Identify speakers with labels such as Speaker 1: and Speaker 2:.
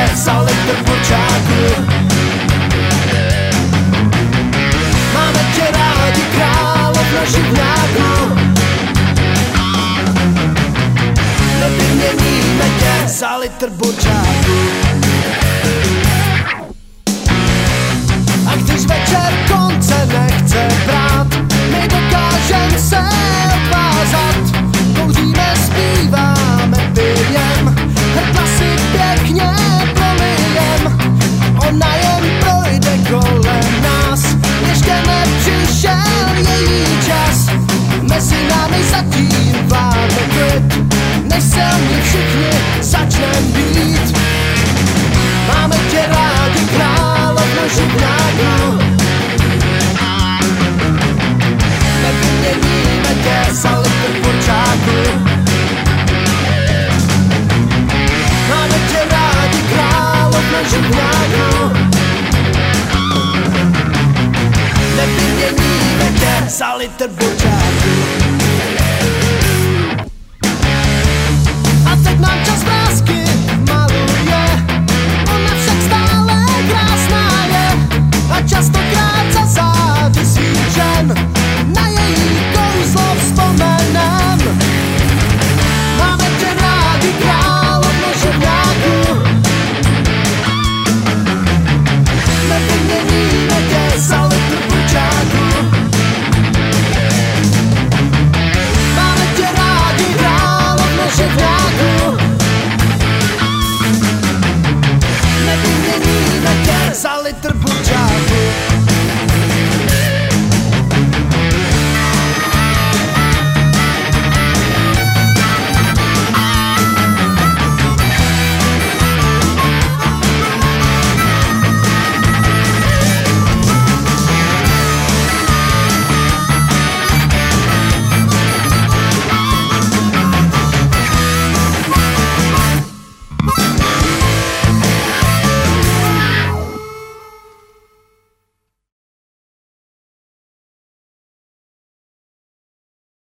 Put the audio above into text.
Speaker 1: za litr burčáku. Máme tě rádi, královna živňáku. Nevyměníme tě za litr burčáku. A když večer konce nechce brát, my dokážem se odvázat. Kouříme, zpíváme, pijem, hrdla si pěkně prolijem. Ona jen projde kolem nás, ještě nepřišel její čas. Mezi námi zatím vládne klid, než se my všichni začnem být. Máme tě rádi, královno živňáku. Nevyměníme tě za litr burčáku. Máme tě rádi, královno živňáku. Nevyměníme tě za litr burčáku.